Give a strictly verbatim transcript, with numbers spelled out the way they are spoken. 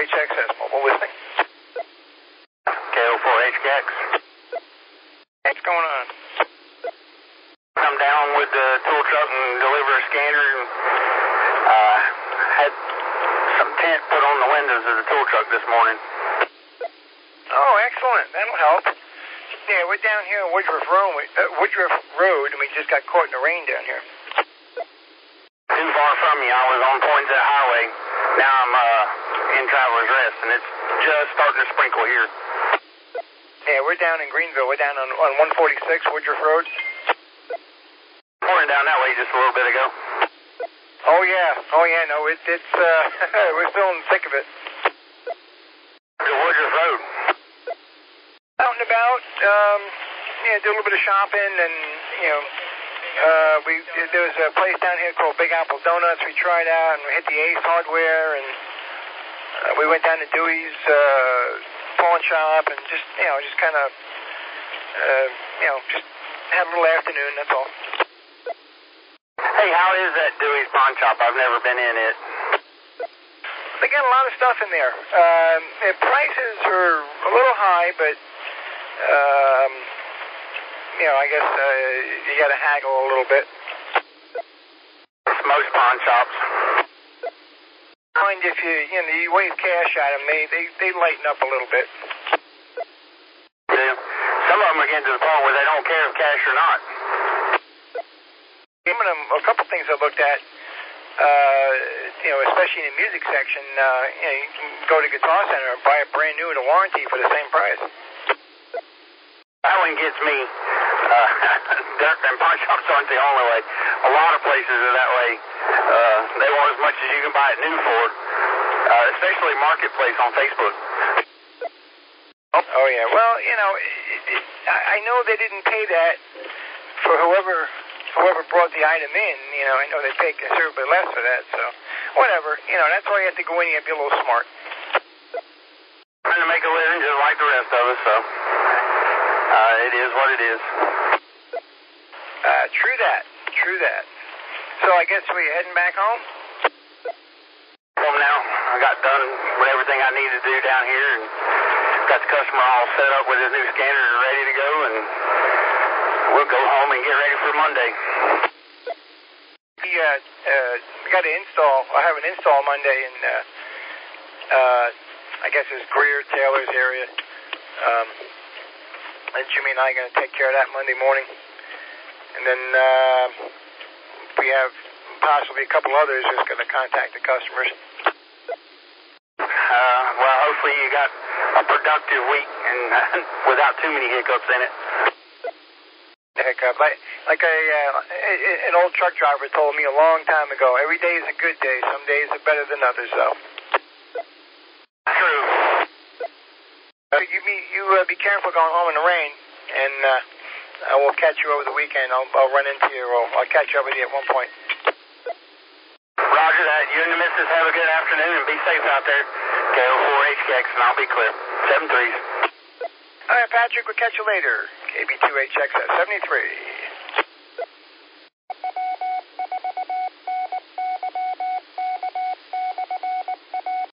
H X S mobile listening. K O four H K X. What's going on? Come down with the tool truck and deliver a scanner and uh, had some tent put on the windows of the tool truck this morning. Oh, excellent. That'll help. Yeah, we're down here on Woodruff Road, uh, Woodruff Road, and we just got caught in the rain down here. Too far from you. I was on Poinsett Highway. Now I'm uh, in Traveler's Rest, and it's just starting to sprinkle here. Yeah, we're down in Greenville. We're down on, on one forty-six Woodruff Road. Pouring down that way just a little bit ago. Oh, yeah. Oh, yeah, no, it, it's, uh, we're still in the thick of it. The Woodruff Road. Out and about, um, yeah, do a little bit of shopping, and, you know, uh, we, there was a place down here called Big Apple Donuts we tried out, and we hit the Ace Hardware, and uh, we went down to Dewey's, uh, pawn shop, and just, you know, just kind of, uh, you know, just had a little afternoon, that's all. Hey, how is that Dewey's pawn shop? I've never been in it. They got a lot of stuff in there. Um, the prices are a little high, but, um, you know, I guess uh, you got to haggle a little bit. It's most pawn shops. Mind if you, you know, you wave cash at them, they, they, they lighten up a little bit. Yeah. Some of them are getting to the point where they don't care if cash or not. Some of them, a couple things I looked at, uh, you know, especially in the music section, uh, you know, you can go to Guitar Center and buy it brand new in a warranty for the same price. That one gets me. Uh, and pawn shops aren't the only way. A lot of places are that way. Uh, they want as much as you can buy it new for, uh, especially Marketplace on Facebook. Oh, oh yeah. Well, you know, it, it, I know they didn't pay that for whoever whoever brought the item in. You know, I know they pay considerably less for that. So, whatever. You know, that's why you have to go in and be a little smart. Trying to make a living just like the rest of us, so uh, it is what it is. Uh, true that. True that. So I guess we're heading back home? Home now. I got done with everything I needed to do down here and got the customer all set up with his new scanner and ready to go, and we'll go home and get ready for Monday. We, uh, uh, we got to install, I have an install Monday in, uh, uh, I guess it's Greer, Taylor's area. Um, and Jimmy and I are going to take care of that Monday morning. And then uh, we have possibly a couple others who's going to contact the customers. Uh, well, hopefully you got a productive week and uh, without too many hiccups in it. Hiccup. Like, like a, uh, an old truck driver told me a long time ago, every day is a good day. Some days are better than others, though. True. Uh, you be, you uh, be careful going home in the rain, and uh, I will catch you over the weekend. I'll, I'll run into you, or I'll catch up with you at one point. Roger that. You and the missus have a good afternoon and be safe out there. K O four H K X, and I'll be clear. seven threes. All right, Patrick, we'll catch you later. K B two H X S seventy-three.